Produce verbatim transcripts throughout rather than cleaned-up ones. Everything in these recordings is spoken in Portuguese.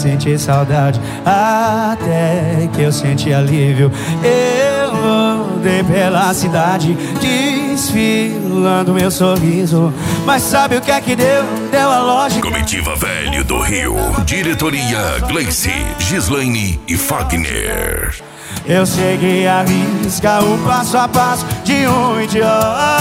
senti saudade, até que eu senti alívio. Eu andei pela cidade, desfilando meu sorriso. Mas sabe o que é que deu? Deu a lógica. Comitiva Velho do Rio. Diretoria Gleice, Gislaine e Fagner. Eu segui a risca, o passo a passo de um idiota.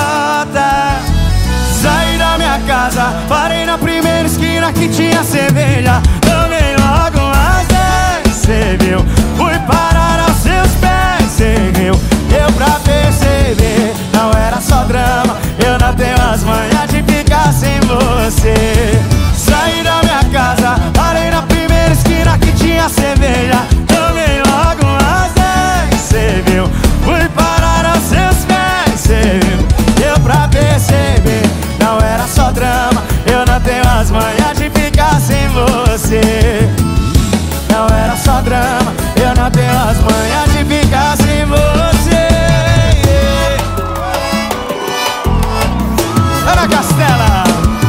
Saí da minha casa, parei na primeira esquina que tinha cerveja. Tomei logo umas dez, cê viu? Fui parar aos seus pés, cê viu? Deu pra perceber, não era só drama. Eu não tenho as manhas de ficar sem você. Saí da minha casa, parei na primeira esquina que tinha cerveja. Tomei logo umas dez, cê viu? Fui parar aos seus pés, cê viu? Deu pra perceber, não era só drama. Eu não tenho as manhas de ficar sem você. Não era só drama, eu não tenho as manhas de ficar sem você. Ana Castela.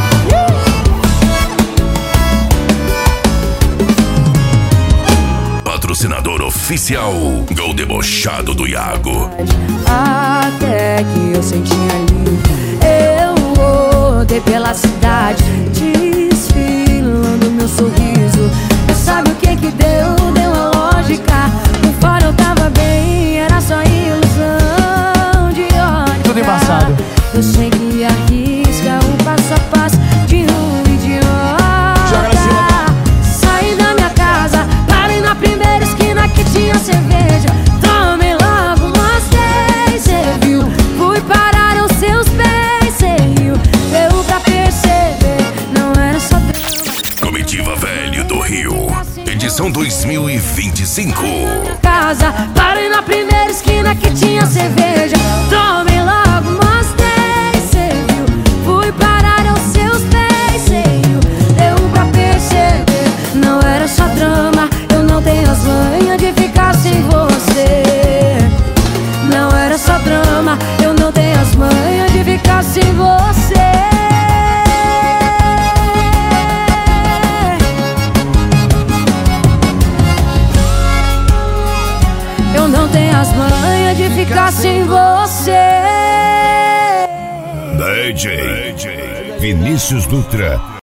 Patrocinador oficial Gol Debochado do Iago. Até que eu senti alívio. Eu rodei pela cidade, desfilando meu sorriso. Mas sabe o que que deu? Deu a lógica. Por fora eu tava bem, era só ilusão de ótica. Tudo embaçado. Eu sei que arrisca o passo a passo de um idiota. Saí da minha casa, parei na primeira esquina que tinha cerveja. Tomei logo umas dez, cê viu? Fui parar aos seus pés, cê riu? Deu pra perceber, não era só drama. Comitiva Velho do Rio, edição dois mil e vinte e cinco. Casa, parei na primeira esquina que tinha cerveja. Tomei logo umas dez, cê viu? Fui parar aos seus pés, cê riu? Deu pra perceber, não era só drama. Eu não tenho as manhas de ficar sem você. Não era só drama, eu não tenho as manhas de ficar sem você. Eu não tenho as manhas de ficar sem você. D J Vinícius Dutra.